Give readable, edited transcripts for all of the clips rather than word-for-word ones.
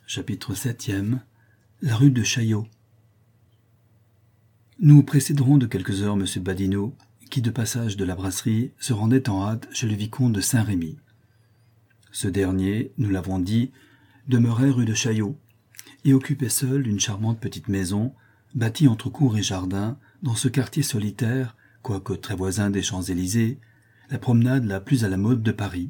Chapitre 7e. La rue de Chaillot. Nous précéderons de quelques heures M. Badinot, qui, de passage de la brasserie, se rendait en hâte chez le vicomte de Saint-Rémy. Ce dernier, nous l'avons dit, demeurait rue de Chaillot, et occupait seul une charmante petite maison, bâtie entre cour et jardin, dans ce quartier solitaire, quoique très voisin des Champs-Élysées, la promenade la plus à la mode de Paris.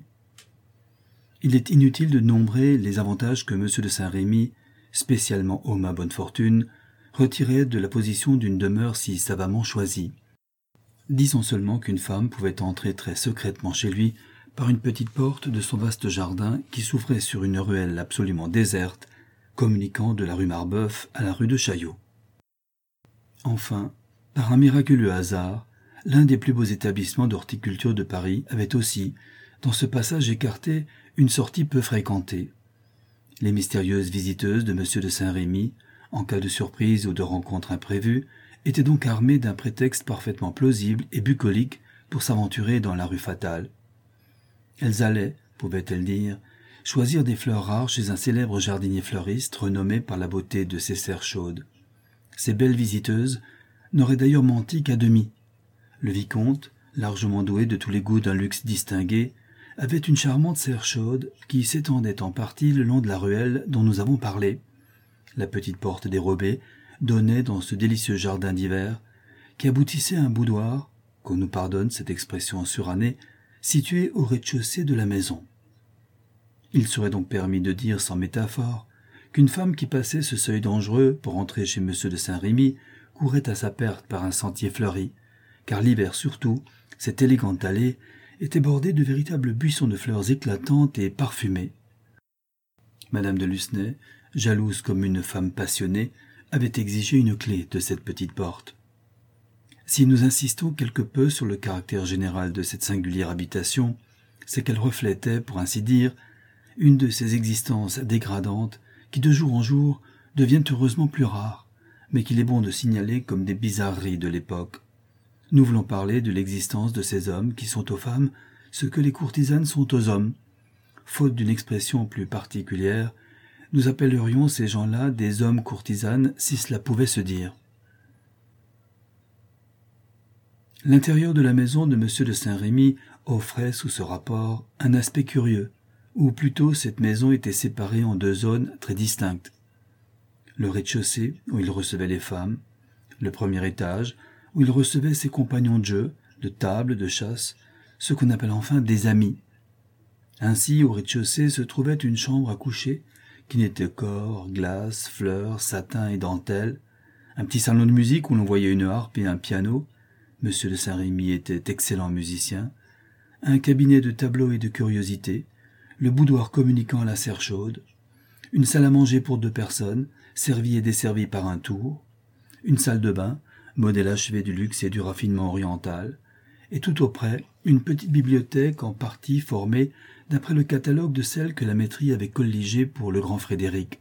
Il est inutile de nombrer les avantages que M. de Saint-Rémy, spécialement homme à bonne fortune, retirait de la position d'une demeure si savamment choisie. Disons seulement qu'une femme pouvait entrer très secrètement chez lui par une petite porte de son vaste jardin qui s'ouvrait sur une ruelle absolument déserte, communiquant de la rue Marbeuf à la rue de Chaillot. Enfin, par un miraculeux hasard, l'un des plus beaux établissements d'horticulture de Paris avait aussi, dans ce passage écarté, une sortie peu fréquentée. Les mystérieuses visiteuses de M. de Saint-Rémy, en cas de surprise ou de rencontre imprévue, étaient donc armées d'un prétexte parfaitement plausible et bucolique pour s'aventurer dans la rue fatale. Elles allaient, pouvaient-elles dire, choisir des fleurs rares chez un célèbre jardinier fleuriste renommé par la beauté de ses serres chaudes. Ces belles visiteuses n'auraient d'ailleurs menti qu'à demi. Le vicomte, largement doué de tous les goûts d'un luxe distingué, avait une charmante serre chaude qui s'étendait en partie le long de la ruelle dont nous avons parlé. La petite porte dérobée donnait dans ce délicieux jardin d'hiver, qui aboutissait à un boudoir, qu'on nous pardonne cette expression surannée, situé au rez-de-chaussée de la maison. Il serait donc permis de dire sans métaphore qu'une femme qui passait ce seuil dangereux pour entrer chez M. de Saint-Rémy courait à sa perte par un sentier fleuri, car l'hiver surtout, cette élégante allée était bordée de véritables buissons de fleurs éclatantes et parfumées. Madame de Lucenay, jalouse comme une femme passionnée, avait exigé une clé de cette petite porte. Si nous insistons quelque peu sur le caractère général de cette singulière habitation, c'est qu'elle reflétait, pour ainsi dire, une de ces existences dégradantes qui de jour en jour deviennent heureusement plus rares, mais qu'il est bon de signaler comme des bizarreries de l'époque. Nous voulons parler de l'existence de ces hommes qui sont aux femmes ce que les courtisanes sont aux hommes. Faute d'une expression plus particulière, nous appellerions ces gens-là des hommes courtisanes si cela pouvait se dire. L'intérieur de la maison de M. de Saint-Rémy offrait sous ce rapport un aspect curieux, ou plutôt cette maison était séparée en deux zones très distinctes. Le rez-de-chaussée, où il recevait les femmes, le premier étage, où il recevait ses compagnons de jeu, de table, de chasse, ce qu'on appelle enfin des amis. Ainsi, au rez-de-chaussée se trouvait une chambre à coucher, qui n'était qu'or, glace, fleurs, satin et dentelle, un petit salon de musique où l'on voyait une harpe et un piano, M. de Saint-Rémy était excellent musicien, un cabinet de tableaux et de curiosités, le boudoir communiquant à la serre chaude, une salle à manger pour 2 personnes, servie et desservie par un tour, une salle de bain, modèle achevé du luxe et du raffinement oriental, et tout auprès, une petite bibliothèque en partie formée d'après le catalogue de celle que la maîtrise avait colligée pour le grand Frédéric.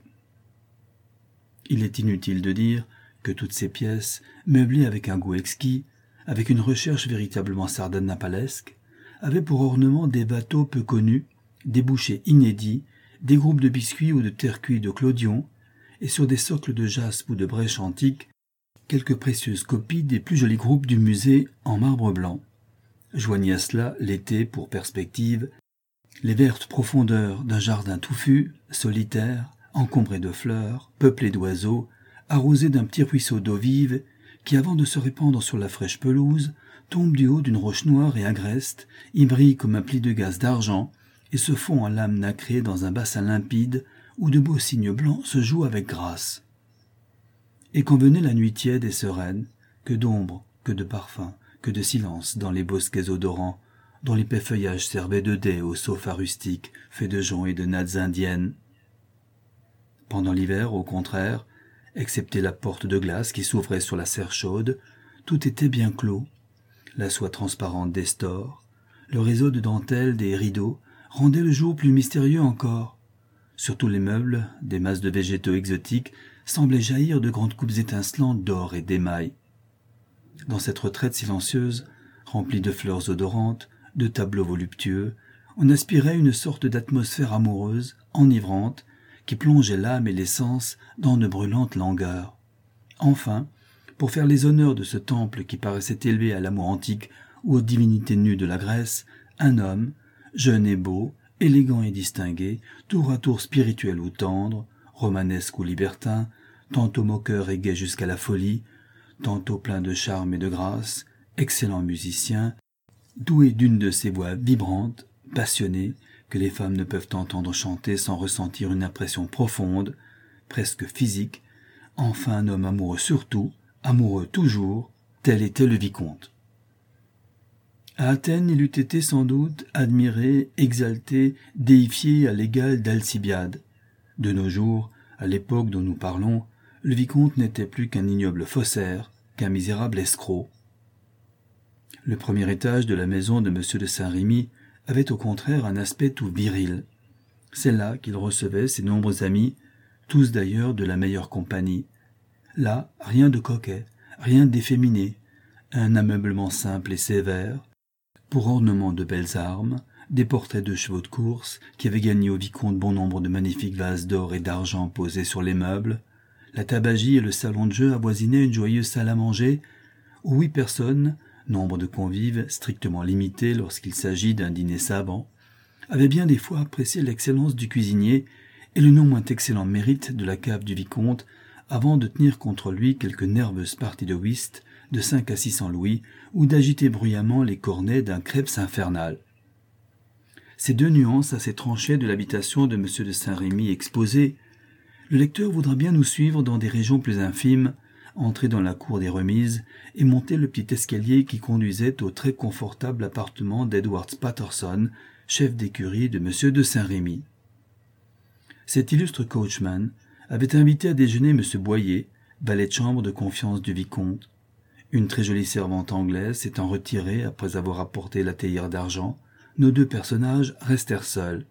Il est inutile de dire que toutes ces pièces, meublées avec un goût exquis, avec une recherche véritablement sardanapalesque, avaient pour ornement des bateaux peu connus, des bouchers inédits, des groupes de biscuits ou de terre-cuits de Clodion, et sur des socles de jaspe ou de brèche antique, quelques précieuses copies des plus jolis groupes du musée en marbre blanc. Joignez à cela, l'été, pour perspective, les vertes profondeurs d'un jardin touffu, solitaire, encombré de fleurs, peuplé d'oiseaux, arrosé d'un petit ruisseau d'eau vive, qui, avant de se répandre sur la fraîche pelouse, tombe du haut d'une roche noire et agreste, y brille comme un pli de gaze d'argent, et se fond en lame nacrée dans un bassin limpide, où de beaux cygnes blancs se jouent avec grâce. Et quand venait la nuit tiède et sereine, que d'ombre, que de parfum, que de silence dans les bosquets odorants, dont l'épais feuillage servait de dais aux sofas rustiques faits de joncs et de nattes indiennes. Pendant l'hiver, au contraire, excepté la porte de glace qui s'ouvrait sur la serre chaude, tout était bien clos. La soie transparente des stores, le réseau de dentelles des rideaux rendait le jour plus mystérieux encore. Sur tous les meubles, des masses de végétaux exotiques semblaient jaillir de grandes coupes étincelantes d'or et d'émail. Dans cette retraite silencieuse, remplie de fleurs odorantes, de tableaux voluptueux, on aspirait une sorte d'atmosphère amoureuse, enivrante, qui plongeait l'âme et les sens dans de brûlantes langueurs. Enfin, pour faire les honneurs de ce temple qui paraissait élevé à l'amour antique ou aux divinités nues de la Grèce, un homme, jeune et beau, élégant et distingué, tour à tour spirituel ou tendre, romanesque ou libertin, tantôt moqueur et gai jusqu'à la folie, tantôt plein de charme et de grâce, excellent musicien, doué d'une de ces voix vibrantes, passionnées, que les femmes ne peuvent entendre chanter sans ressentir une impression profonde, presque physique, enfin un homme amoureux surtout, amoureux toujours, tel était le vicomte. À Athènes, il eût été sans doute admiré, exalté, déifié à l'égal d'Alcibiade. De nos jours, à l'époque dont nous parlons, le vicomte n'était plus qu'un ignoble faussaire, qu'un misérable escroc. Le premier étage de la maison de M. de Saint-Rémy avait au contraire un aspect tout viril. C'est là qu'il recevait ses nombreux amis, tous d'ailleurs de la meilleure compagnie. Là, rien de coquet, rien d'efféminé, un ameublement simple et sévère, pour ornement de belles armes, des portraits de chevaux de course qui avaient gagné au vicomte bon nombre de magnifiques vases d'or et d'argent posés sur les meubles, la tabagie et le salon de jeu avoisinaient une joyeuse salle à manger où 8 personnes, nombre de convives strictement limité lorsqu'il s'agit d'un dîner savant, avaient bien des fois apprécié l'excellence du cuisinier et le non moins excellent mérite de la cave du vicomte avant de tenir contre lui quelques nerveuses parties de whist de 5 à 600 louis ou d'agiter bruyamment les cornets d'un Krebs infernal. Ces deux nuances assez tranchées de l'habitation de M. de Saint-Rémy exposées, le lecteur voudra bien nous suivre dans des régions plus infimes, entrer dans la cour des remises et monter le petit escalier qui conduisait au très confortable appartement d'Edward Patterson, chef d'écurie de M. de Saint-Rémy. Cet illustre coachman avait invité à déjeuner M. Boyer, valet de chambre de confiance du vicomte. Une très jolie servante anglaise s'étant retirée après avoir apporté la théière d'argent, nos deux personnages restèrent seuls.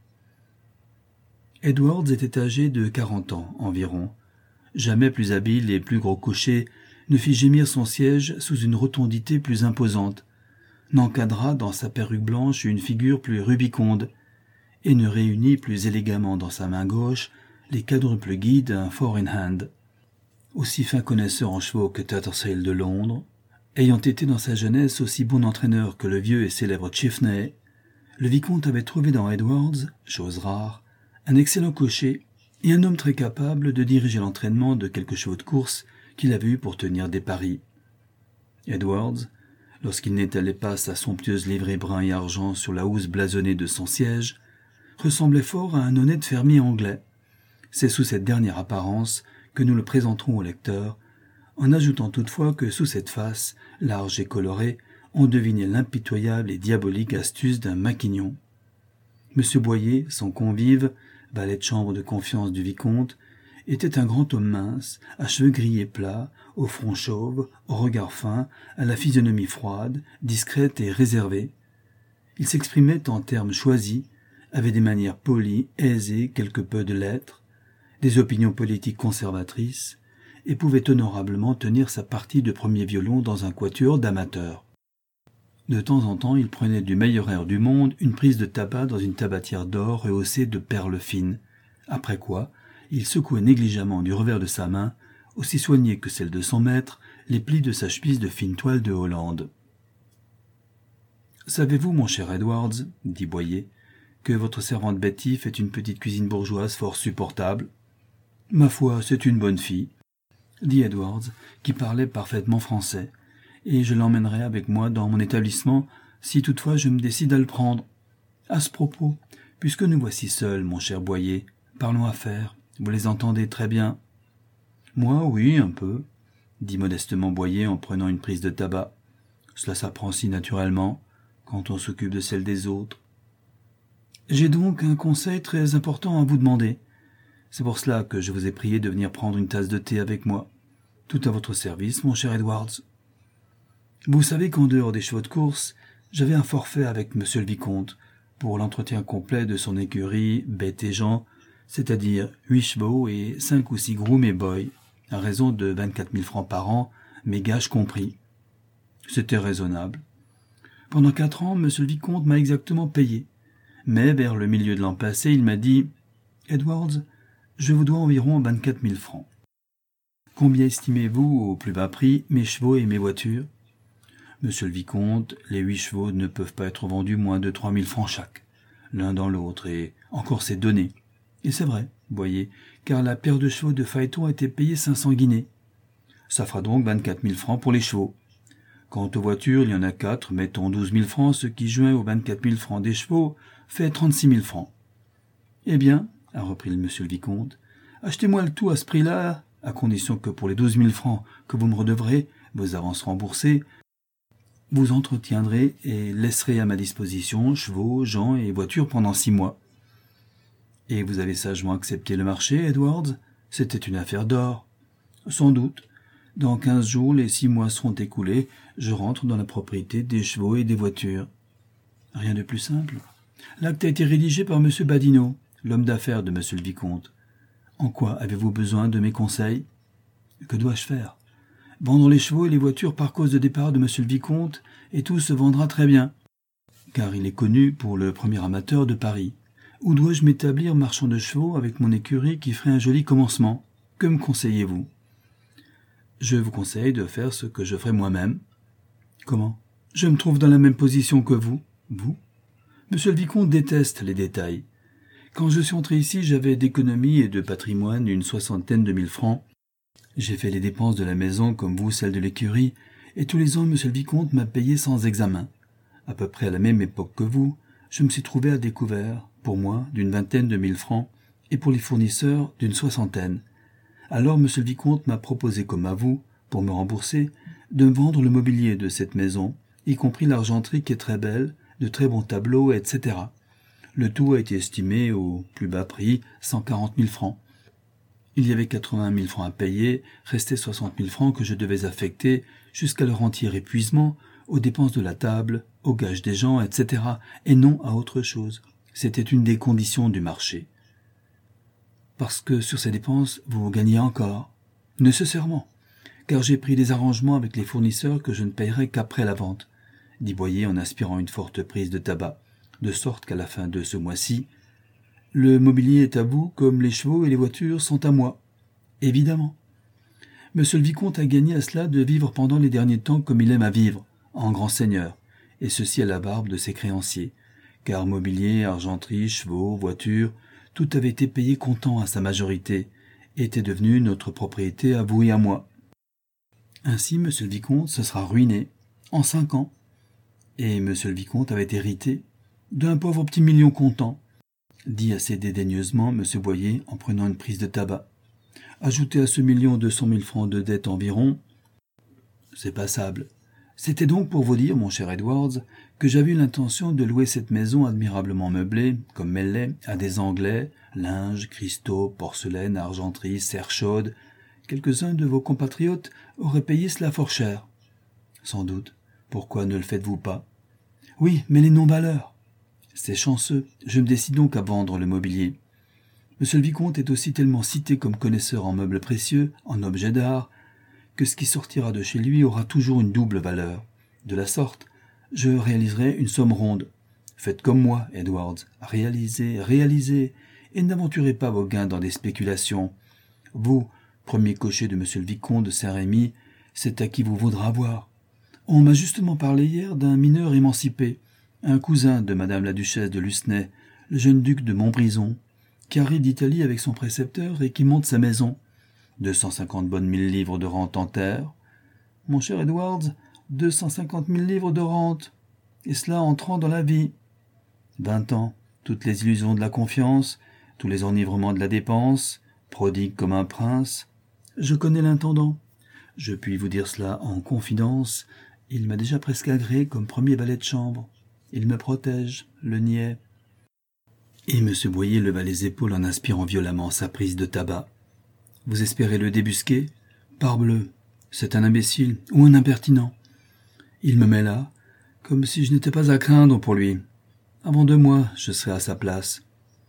Edwards était âgé de 40 ans environ. Jamais plus habile et plus gros cocher ne fit gémir son siège sous une rotondité plus imposante, n'encadra dans sa perruque blanche une figure plus rubiconde, et ne réunit plus élégamment dans sa main gauche les quadruples guides d'un four-in-hand. Aussi fin connaisseur en chevaux que Tattersall de Londres, ayant été dans sa jeunesse aussi bon entraîneur que le vieux et célèbre Chiffney, le vicomte avait trouvé dans Edwards, chose rare, un excellent cocher et un homme très capable de diriger l'entraînement de quelques chevaux de course qu'il avait eu pour tenir des paris. Edwards, lorsqu'il n'étalait pas sa somptueuse livrée brun et argent sur la housse blasonnée de son siège, ressemblait fort à un honnête fermier anglais. C'est sous cette dernière apparence que nous le présenterons au lecteur, en ajoutant toutefois que sous cette face, large et colorée, on devinait l'impitoyable et diabolique astuce d'un maquignon. M. Boyer, son convive, valet de chambre de confiance du vicomte, était un grand homme mince, à cheveux gris et plats, au front chauve, au regard fin, à la physionomie froide, discrète et réservée. Il s'exprimait en termes choisis, avait des manières polies, aisées, quelque peu de lettres, des opinions politiques conservatrices, et pouvait honorablement tenir sa partie de premier violon dans un quatuor d'amateurs. De temps en temps, il prenait du meilleur air du monde une prise de tabac dans une tabatière d'or rehaussée de perles fines, après quoi il secouait négligemment du revers de sa main, aussi soignée que celle de son maître, les plis de sa chemise de fine toile de Hollande. « Savez-vous, mon cher Edwards, dit Boyer, que votre servante Betty fait une petite cuisine bourgeoise fort supportable ? »« Ma foi, c'est une bonne fille, » dit Edwards, qui parlait parfaitement français, « et je l'emmènerai avec moi dans mon établissement si toutefois je me décide à le prendre. À ce propos, puisque nous voici seuls, mon cher Boyer, parlons affaires. Vous les entendez très bien. »« Moi, oui, un peu, » dit modestement Boyer en prenant une prise de tabac. « Cela s'apprend si naturellement, quand on s'occupe de celle des autres. »« J'ai donc un conseil très important à vous demander. C'est pour cela que je vous ai prié de venir prendre une tasse de thé avec moi. Tout à votre service, mon cher Edwards. Vous savez qu'en dehors des chevaux de course, j'avais un forfait avec monsieur le vicomte, pour l'entretien complet de son écurie, bêtes et gens, c'est-à-dire 8 chevaux et 5 ou 6 grooms et boys, à raison de 24 000 francs par an, mes gages compris. C'était raisonnable. Pendant 4 ans, monsieur le vicomte m'a exactement payé. Mais vers le milieu de l'an passé, il m'a dit « Edwards, Je vous dois environ 24 000 francs. Combien estimez-vous, au plus bas prix, mes chevaux et mes voitures ? Monsieur le vicomte, les 8 chevaux ne peuvent pas être vendus moins de 3 000 francs chaque, l'un dans l'autre, et encore c'est donné. Et c'est vrai, voyez, car la paire de chevaux de Phaéton a été payée 500 guinées. Ça fera donc 24 000 francs pour les chevaux. Quant aux voitures, il y en a 4, mettons 12 000 francs, ce qui, joint aux 24 000 francs des chevaux, fait 36 000 francs. Eh bien, a repris monsieur le vicomte, achetez-moi le tout à ce prix-là, à condition que pour les 12 000 francs que vous me redevrez, vos avances remboursées, vous entretiendrez et laisserez à ma disposition chevaux, gens et voitures pendant 6 mois. Et vous avez sagement accepté le marché, Edwards ? C'était une affaire d'or. Sans doute. Dans 15 jours, les 6 mois seront écoulés, je rentre dans la propriété des chevaux et des voitures. Rien de plus simple. L'acte a été rédigé par M. Badinot, l'homme d'affaires de M. le vicomte. En quoi avez-vous besoin de mes conseils ? Que dois-je faire ? Vendre les chevaux et les voitures par cause de départ de M. le vicomte, et tout se vendra très bien, car il est connu pour le premier amateur de Paris. Où dois-je m'établir marchand de chevaux avec mon écurie qui ferait un joli commencement ? Que me conseillez-vous ? Je vous conseille de faire ce que je ferai moi-même. Comment ? Je me trouve dans la même position que vous. Vous ? Monsieur le vicomte déteste les détails. Quand je suis entré ici, j'avais d'économie et de patrimoine une 60aine de 1000 francs. J'ai fait les dépenses de la maison comme vous celles de l'écurie, et tous les ans monsieur le vicomte m'a payé sans examen. À peu près à la même époque que vous, je me suis trouvé à découvert, pour moi, d'une 20aine de 1000 francs, et pour les fournisseurs d'une 60aine. Alors monsieur le vicomte m'a proposé comme à vous, pour me rembourser, de me vendre le mobilier de cette maison, y compris l'argenterie qui est très belle, de très bons tableaux, etc. Le tout a été estimé au plus bas prix 140 000 francs. Il y avait 80 000 francs à payer, restait 60 000 francs que je devais affecter, jusqu'à leur entier épuisement, aux dépenses de la table, aux gages des gens, etc., et non à autre chose. C'était une des conditions du marché. Parce que sur ces dépenses, vous gagnez encore. Nécessairement, car j'ai pris des arrangements avec les fournisseurs que je ne payerai qu'après la vente, dit Boyer en aspirant une forte prise de tabac, de sorte qu'à la fin de ce mois-ci, le mobilier est à vous comme les chevaux et les voitures sont à moi. Évidemment. Monsieur le vicomte a gagné à cela de vivre pendant les derniers temps comme il aime à vivre, en grand seigneur, et ceci à la barbe de ses créanciers, car mobilier, argenterie, chevaux, voitures, tout avait été payé comptant à sa majorité, et était devenu notre propriété à vous et à moi. Ainsi, monsieur le vicomte se sera ruiné, en 5 ans, et monsieur le vicomte avait hérité d'un pauvre petit million comptant, dit assez dédaigneusement M. Boyer en prenant une prise de tabac. Ajoutez à ce 1 200 000 francs de dette environ, c'est passable. C'était donc pour vous dire, mon cher Edwards, que j'avais eu l'intention de louer cette maison admirablement meublée, comme elle l'est, à des Anglais, linge, cristaux, porcelaine, argenterie, serre chaude. Quelques-uns de vos compatriotes auraient payé cela fort cher. Sans doute. Pourquoi ne le faites-vous pas ? Oui, mais les non-valeurs. C'est chanceux, je me décide donc à vendre le mobilier. Monsieur le vicomte est aussi tellement cité comme connaisseur en meubles précieux, en objets d'art, que ce qui sortira de chez lui aura toujours une double valeur. De la sorte, je réaliserai une somme ronde. Faites comme moi, Edwards, réalisez, et n'aventurez pas vos gains dans des spéculations. Vous, premier cocher de monsieur le vicomte de Saint-Rémy, c'est à qui vous voudra voir. On m'a justement parlé hier d'un mineur émancipé, un cousin de madame la duchesse de Lucenay, le jeune duc de Montbrison, qui arrive d'Italie avec son précepteur et qui monte sa maison. 250 bonnes 1000 livres de rente en terre. Mon cher Edwards, 250 000 livres de rente, et cela entrant dans la vie. 20 ans, toutes les illusions de la confiance, tous les enivrements de la dépense, prodigue comme un prince. Je connais l'intendant. Je puis vous dire cela en confidence. Il m'a déjà presque agréé comme premier valet de chambre. Il me protège, le niais. Et M. Boyer leva les épaules en inspirant violemment sa prise de tabac. Vous espérez le débusquer ? Parbleu, c'est un imbécile ou un impertinent. Il me met là, comme si je n'étais pas à craindre pour lui. Avant 2 mois, je serai à sa place.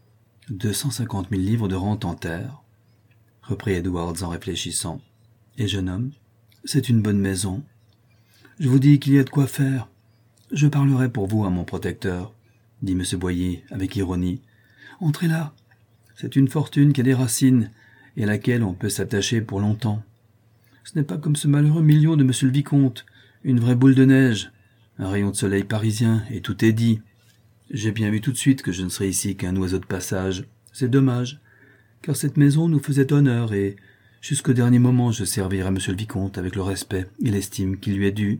250 000 livres de rente en terre, reprit Edwards en réfléchissant. Et jeune homme, c'est une bonne maison. Je vous dis qu'il y a de quoi faire. Je parlerai pour vous à mon protecteur, dit M. Boyer avec ironie. Entrez là. C'est une fortune qui a des racines et à laquelle on peut s'attacher pour longtemps. Ce n'est pas comme ce malheureux million de monsieur le vicomte, une vraie boule de neige, un rayon de soleil parisien, et tout est dit. J'ai bien vu tout de suite que je ne serais ici qu'un oiseau de passage. C'est dommage, car cette maison nous faisait honneur et, jusqu'au dernier moment, je servirai monsieur le vicomte avec le respect et l'estime qui lui est dû.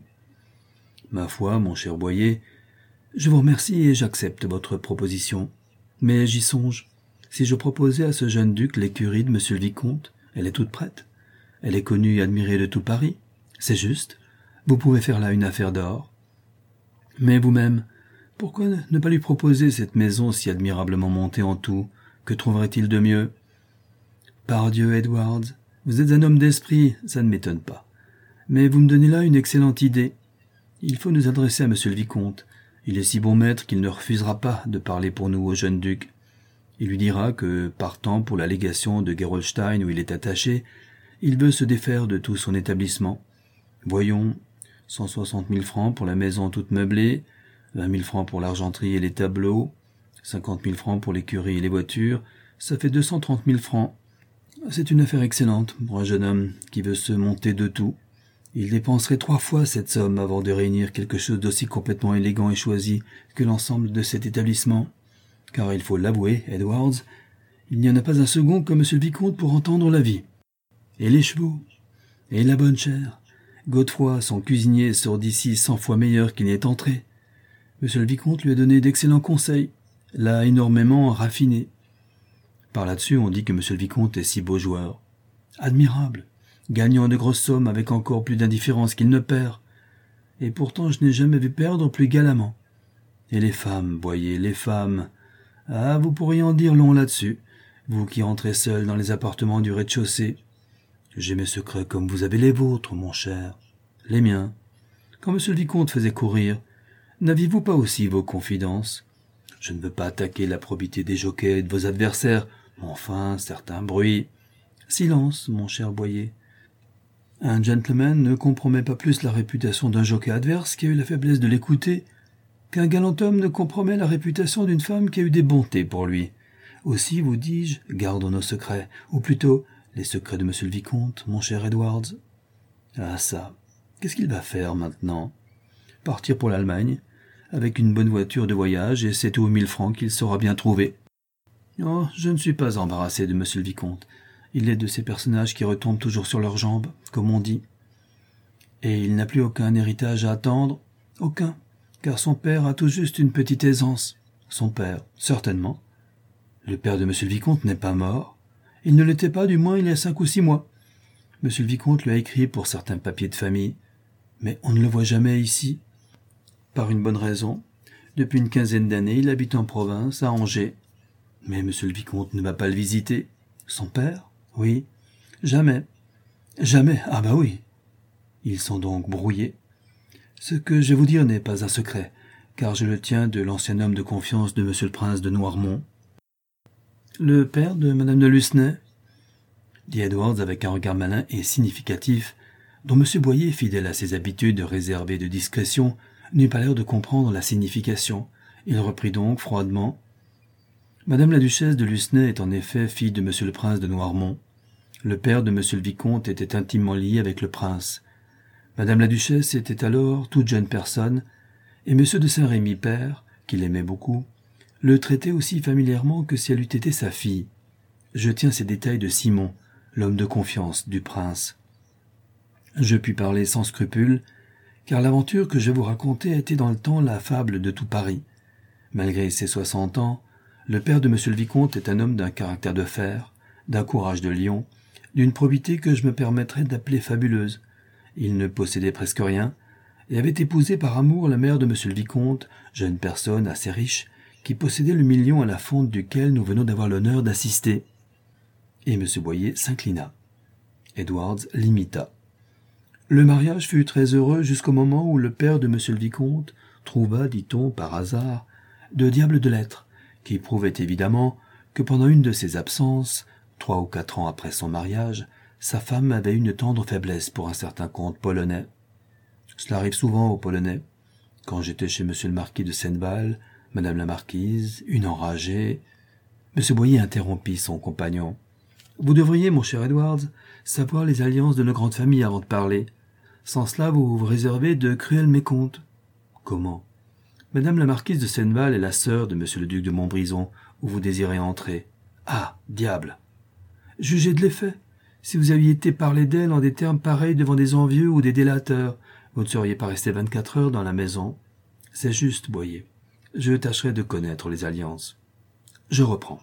Ma foi, mon cher Boyer, je vous remercie et j'accepte votre proposition. Mais j'y songe. Si je proposais à ce jeune duc l'écurie de monsieur le vicomte, elle est toute prête. Elle est connue et admirée de tout Paris. C'est juste. Vous pouvez faire là une affaire d'or. Mais vous-même, pourquoi ne pas lui proposer cette maison si admirablement montée en tout? Que trouverait-il de mieux? Pardieu, Edwards, vous êtes un homme d'esprit, ça ne m'étonne pas. Mais vous me donnez là une excellente idée. Il faut nous adresser à monsieur le vicomte. Il est si bon maître qu'il ne refusera pas de parler pour nous au jeune duc. Il lui dira que, partant pour la légation de Gerolstein où il est attaché, il veut se défaire de tout son établissement. Voyons, 160 000 francs pour la maison toute meublée, 20 000 francs pour l'argenterie et les tableaux, 50 000 francs pour l'écurie et les voitures, ça fait 230 000 francs. C'est une affaire excellente pour un jeune homme qui veut se monter de tout. Il dépenserait 3 fois cette somme avant de réunir quelque chose d'aussi complètement élégant et choisi que l'ensemble de cet établissement. Car il faut l'avouer, Edwards, il n'y en a pas un second comme monsieur le vicomte pour entendre la vie. Et les chevaux, et la bonne chère. Godefroy, son cuisinier, sort d'ici 100 fois meilleur qu'il n'y est entré. Monsieur le vicomte lui a donné d'excellents conseils, l'a énormément raffiné. Par là-dessus, on dit que monsieur le vicomte est si beau joueur. Admirable, gagnant de grosses sommes avec encore plus d'indifférence qu'il ne perd. Et pourtant je n'ai jamais vu perdre plus galamment. Et les femmes, voyez, les femmes. Ah, vous pourriez en dire long là-dessus, vous qui entrez seul dans les appartements du rez-de-chaussée. J'ai mes secrets comme vous avez les vôtres, mon cher. Les miens. Quand monsieur le vicomte faisait courir, n'aviez-vous pas aussi vos confidences? Je ne veux pas attaquer la probité des jockeys et de vos adversaires, mais enfin, certains bruits. Silence, mon cher Boyer. Un gentleman ne compromet pas plus la réputation d'un jockey adverse qui a eu la faiblesse de l'écouter qu'un galant homme ne compromet la réputation d'une femme qui a eu des bontés pour lui. Aussi, vous dis-je, gardons nos secrets, ou plutôt les secrets de monsieur le vicomte, mon cher Edwards. Ah ça, qu'est-ce qu'il va faire maintenant? Partir pour l'Allemagne, avec une bonne voiture de voyage et 7 ou 1000 francs qu'il saura bien trouver. Oh, je ne suis pas embarrassé de monsieur le vicomte. Il est de ces personnages qui retombent toujours sur leurs jambes, comme on dit. Et il n'a plus aucun héritage à attendre? Aucun, car son père a tout juste une petite aisance. Son père, certainement. Le père de monsieur le vicomte n'est pas mort. Il ne l'était pas, du moins, il y a 5 ou 6 mois. Monsieur le vicomte lui a écrit pour certains papiers de famille, mais on ne le voit jamais ici. Par une bonne raison. Depuis une quinzaine d'années, il habite en province, à Angers. Mais monsieur le vicomte ne va pas le visiter. Son père? Oui. Jamais. Jamais. Ah bah oui. Ils sont donc brouillés. Ce que je vais vous dire n'est pas un secret, car je le tiens de l'ancien homme de confiance de monsieur le prince de Noirmont. Le père de madame de Lucenay? Dit Edwards avec un regard malin et significatif, dont monsieur Boyer, fidèle à ses habitudes réservées de discrétion, n'eut pas l'air de comprendre la signification. Il reprit donc froidement. Madame la duchesse de Lucenay est en effet fille de monsieur le prince de Noirmont. Le père de monsieur le vicomte était intimement lié avec le prince. Madame la duchesse était alors toute jeune personne, et monsieur de Saint-Rémy père, qu'il aimait beaucoup, le traitait aussi familièrement que si elle eût été sa fille. Je tiens ces détails de Simon, l'homme de confiance du prince. Je puis parler sans scrupule, car l'aventure que je vais vous raconter a été dans le temps la fable de tout Paris. Malgré ses 60 ans, le père de monsieur le vicomte est un homme d'un caractère de fer, d'un courage de lion, d'une probité que je me permettrais d'appeler fabuleuse. Il ne possédait presque rien, et avait épousé par amour la mère de monsieur le vicomte, jeune personne assez riche, qui possédait le million à la fonte duquel nous venons d'avoir l'honneur d'assister. Et monsieur Boyer s'inclina. Edwards l'imita. Le mariage fut très heureux jusqu'au moment où le père de monsieur le vicomte trouva, dit-on, par hasard, de diables de lettres, qui prouvaient évidemment que pendant une de ses absences, 3 ou 4 ans après son mariage, sa femme avait une tendre faiblesse pour un certain comte polonais. Cela arrive souvent aux Polonais. Quand j'étais chez monsieur le marquis de Senneval, madame la marquise, une enragée... M. Boyer interrompit son compagnon. « Vous devriez, mon cher Edwards, savoir les alliances de nos grandes familles avant de parler. Sans cela, vous vous réservez de cruels mécomptes. »« Comment ?»« Madame la marquise de Senneval est la sœur de M. le duc de Montbrison, où vous désirez entrer. »« Ah, diable !»« Jugez de l'effet. Si vous aviez été parler d'elle en des termes pareils devant des envieux ou des délateurs, vous ne seriez pas resté 24 heures dans la maison. C'est juste, Boyer. Je tâcherai de connaître les alliances. Je reprends.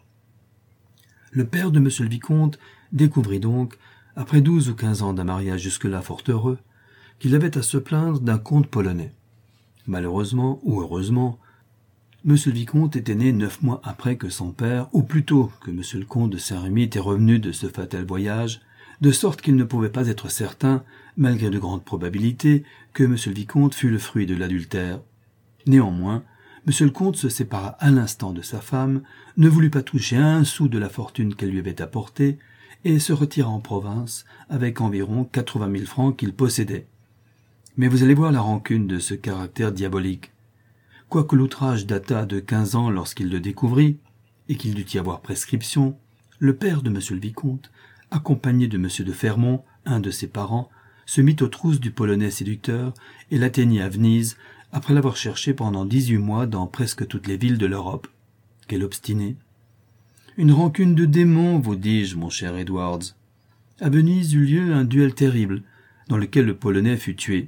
Le père de M. le vicomte découvrit donc, après 12 ou 15 ans d'un mariage jusque-là fort heureux, qu'il avait à se plaindre d'un comte polonais. Malheureusement, ou heureusement, M. le vicomte était né 9 mois après que son père, ou plutôt que M. le comte de Saint-Rémy était revenu de ce fatal voyage, de sorte qu'il ne pouvait pas être certain, malgré de grandes probabilités, que M. le vicomte fût le fruit de l'adultère. Néanmoins, M. le comte se sépara à l'instant de sa femme, ne voulut pas toucher un sou de la fortune qu'elle lui avait apportée, et se retira en province avec environ 80 000 francs qu'il possédait. Mais vous allez voir la rancune de ce caractère diabolique. Quoique l'outrage datât de 15 ans lorsqu'il le découvrit, et qu'il dut y avoir prescription, le père de M. le vicomte, accompagné de M. de Fermont, un de ses parents, se mit aux trousses du Polonais séducteur et l'atteignit à Venise, après l'avoir cherché pendant 18 mois dans presque toutes les villes de l'Europe. Quel obstiné! Une rancune de démon, vous dis-je, mon cher Edwards. À Venise eut lieu un duel terrible, dans lequel le Polonais fut tué.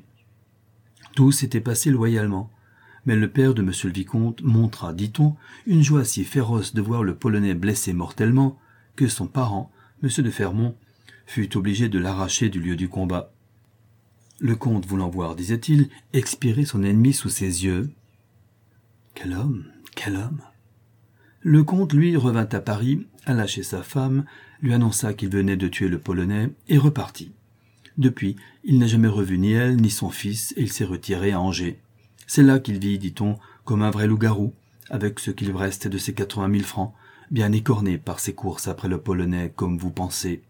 Tout s'était passé loyalement, mais le père de M. le vicomte montra, dit-on, une joie si féroce de voir le Polonais blessé mortellement, que son parent, M. de Fermont, fut obligé de l'arracher du lieu du combat. Le comte voulant voir, disait-il, expirer son ennemi sous ses yeux. Quel homme, quel homme! Le comte, lui, revint à Paris, alla chez sa femme, lui annonça qu'il venait de tuer le Polonais, et repartit. Depuis, il n'a jamais revu ni elle, ni son fils, et il s'est retiré à Angers. C'est là qu'il vit, dit-on, comme un vrai loup-garou, avec ce qu'il reste de ses 80 000 francs, bien écorné par ses courses après le Polonais, comme vous pensez.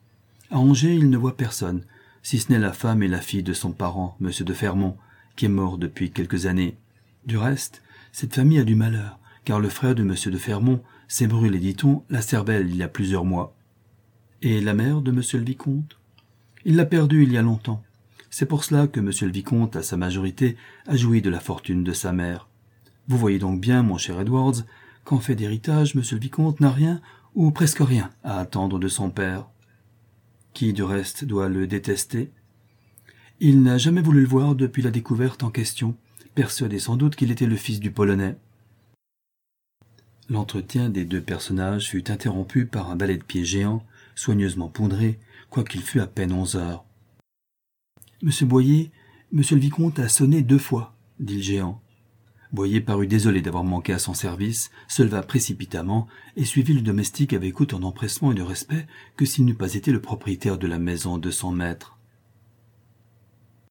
À Angers, il ne voit personne, si ce n'est la femme et la fille de son parent, M. de Fermont, qui est mort depuis quelques années. Du reste, cette famille a du malheur, car le frère de M. de Fermont s'est brûlé, dit-on, la cervelle il y a plusieurs mois. Et la mère de M. le vicomte? Il l'a perdue il y a longtemps. C'est pour cela que M. le vicomte, à sa majorité, a joui de la fortune de sa mère. Vous voyez donc bien, mon cher Edwards, qu'en fait d'héritage, M. le vicomte n'a rien, ou presque rien, à attendre de son père. Qui, du reste, doit le détester? Il n'a jamais voulu le voir depuis la découverte en question, persuadé sans doute qu'il était le fils du Polonais. L'entretien des deux personnages fut interrompu par un balai de pied géant, soigneusement poudré, quoiqu'il fût à peine 11 heures. « Monsieur Boyer, monsieur le vicomte a sonné 2 fois, dit le géant. Boyer parut désolé d'avoir manqué à son service, se leva précipitamment et suivit le domestique avec autant d'empressement et de respect que s'il n'eût pas été le propriétaire de la maison de son maître.